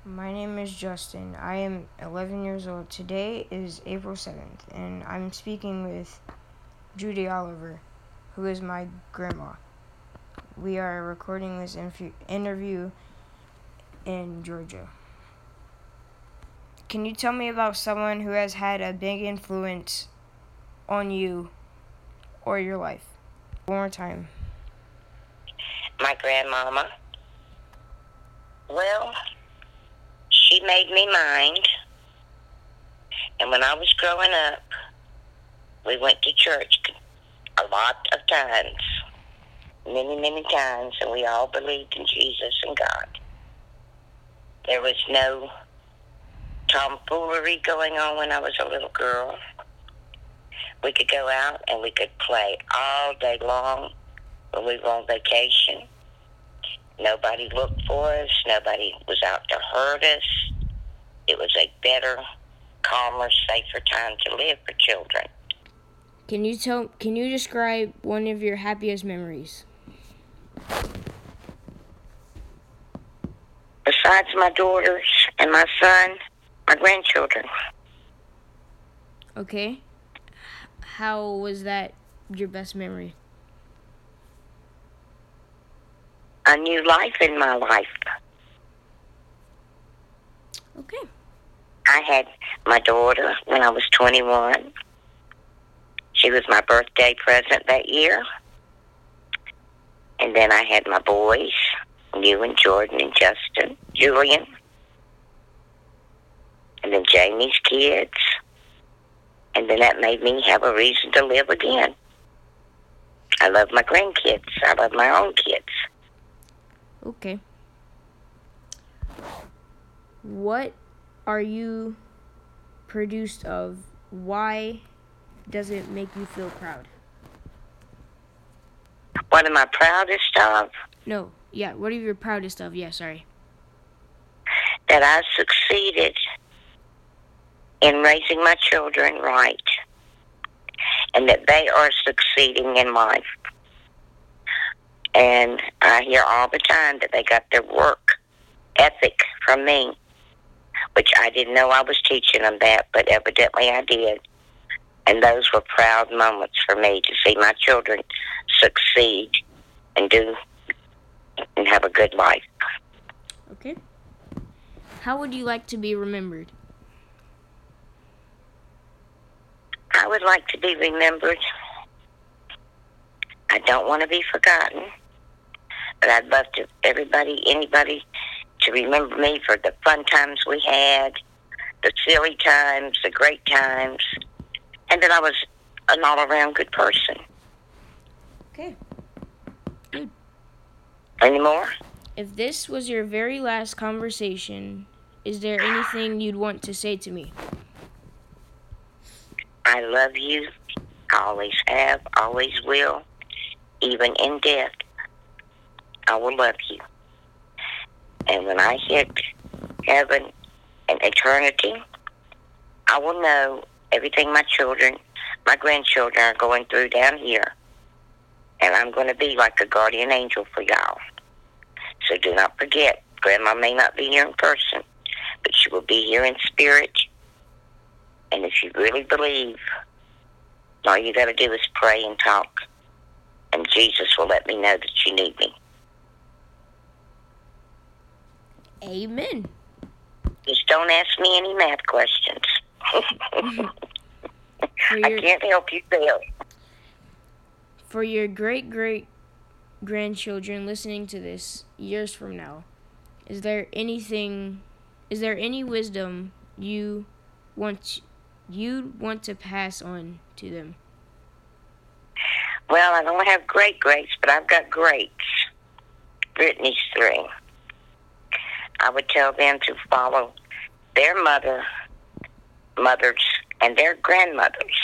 My name is Justin. I am 11 years old. Today is April 7th, and I'm speaking with Judy Oliver, who is my grandma. We are recording this interview in Georgia. Can you tell me about someone who has had a big influence on you or your life? One more time. My grandmama. Well, she made me mind. And when I was growing up, we went to church a lot of times, many, many times, and we all believed in Jesus and God. There was no tomfoolery going on when I was a little girl. We could go out and we could play all day long when we were on vacation. Nobody looked for us. Nobody was out to hurt us. It was a better, calmer, safer time to live for children. Can you describe one of your happiest memories? Besides my daughters and my son, my grandchildren. Okay. How was that your best memory? A new life in my life. Okay. I had my daughter when I was 21. She was my birthday present that year. And then I had my boys, you and Jordan and Justin, Julian. And then Jamie's kids. And then that made me have a reason to live again. I love my grandkids. I love my own kids. Okay. What are you produced of? Why does it make you feel proud? What am I proudest of? No. Yeah, what are you proudest of? Yeah, sorry. That I succeeded in raising my children right. And that they are succeeding in life. And I hear all the time that they got their work ethic from me, which I didn't know I was teaching them that, but evidently I did. And those were proud moments for me to see my children succeed and do and have a good life. Okay. How would you like to be remembered? I would like to be remembered. I don't want to be forgotten. But I'd love to anybody to remember me for the fun times we had, the silly times, the great times, and that I was an all-around good person. Okay. Good. Any more? If this was your very last conversation, is there anything you'd want to say to me? I love you. I always have, always will. Even in death, I will love you. And when I hit heaven and eternity, I will know everything my children, my grandchildren are going through down here. And I'm going to be like a guardian angel for y'all. So do not forget, Grandma may not be here in person, but she will be here in spirit. And if you really believe, all you got to do is pray and talk. And Jesus will let me know that you need me. Amen. Just don't ask me any math questions. I can't help you fail. For your great-great-grandchildren listening to this years from now, is there any wisdom you want to pass on to them? Well, I don't have great-greats, but I've got greats. Brittany's 3. I would tell them to follow their mothers, and their grandmothers.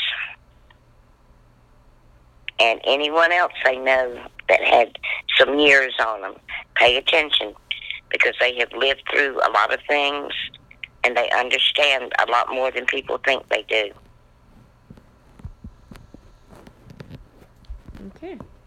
And anyone else they know that had some years on them, pay attention, because they have lived through a lot of things, and they understand a lot more than people think they do. Okay.